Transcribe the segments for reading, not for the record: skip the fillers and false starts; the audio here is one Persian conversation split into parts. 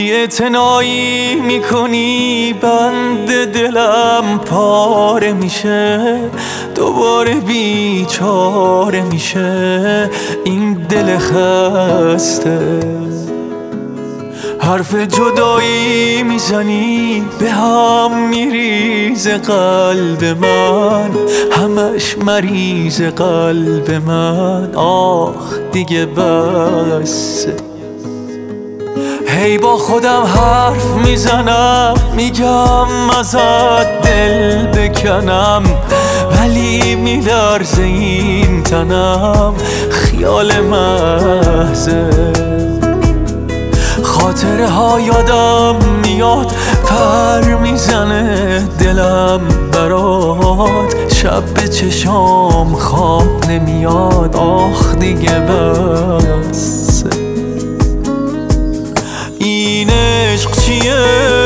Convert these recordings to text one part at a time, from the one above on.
بی‌اعتنایی میکنی بند دلم پاره میشه، دوباره بیچاره میشه این دل خسته. حرف جدایی میزنی به هم میریزه قلب من، همش مریض قلب من، آخ دیگه بسه. هی با خودم حرف میزنم میگم ازت دل بکنم، ولی میلرزه این تنم، خیال محضه. خاطره ها یادم میاد پر میزنه دلم برات، شب به چشام خواب نمیاد، آخ دیگه بس. این عشق چیه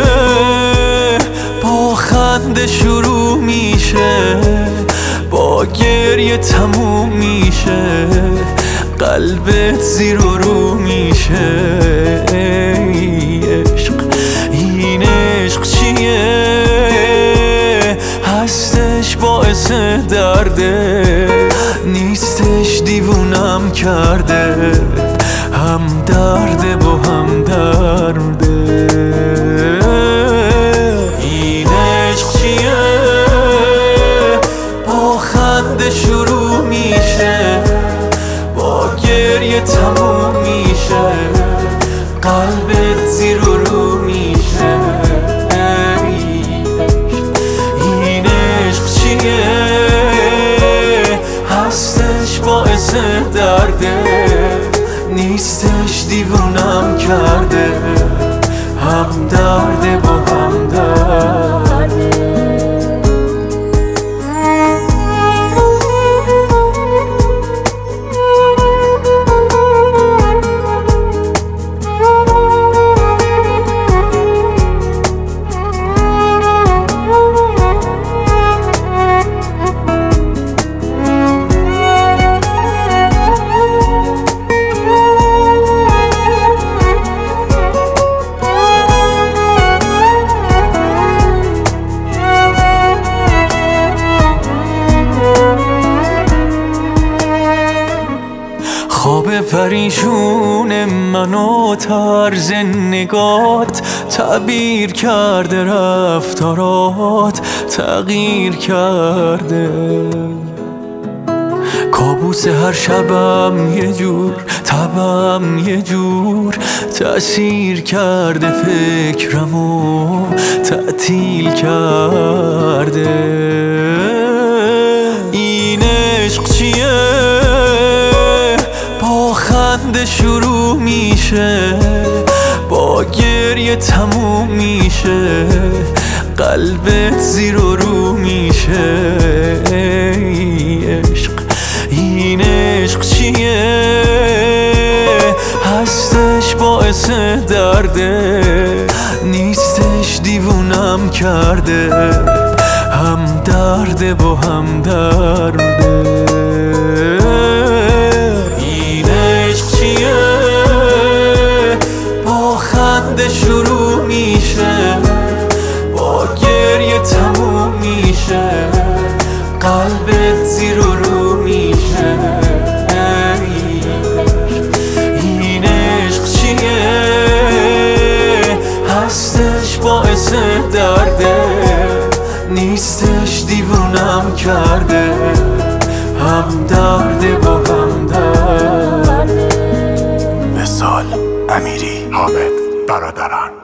با خنده شروع میشه، با گریه تموم میشه، قلبت زیر و رو میشه. ای عشق این عشق چیه هستش باعث درده، نیستش دیوونم کرده، هم درده با هم درده. این عشق چیه با خنده شروع میشه، با گریه تموم میشه، قلبت زیر و رو میشه. این عشق چیه هستش باعث درده، نیستش دیوونم کرده، هم درده با هم درده. خواب پریشون منو طرز نگات تعبیر کرده، رفتارات تغییر کرده. کابوس هر شبم یه جور، تبم یه جور، تأثیر کرده، فکرمو تعطیل کرده. این عشق چیه با خنده شروع میشه، با گریه تموم میشه، قلبت زیر و رو میشه. ای عشق این عشق چیه هستش باعث درده، نیستش دیوونم کرده، هم درده با هم درده. شروع میشه، با گریه تموم میشه، قلبت زیر و رو میشه. این عشق چیه هستش باعث درده، نیستش دیوونم کرده، هم درده با هم درده. وصال امیری، حامد برادران.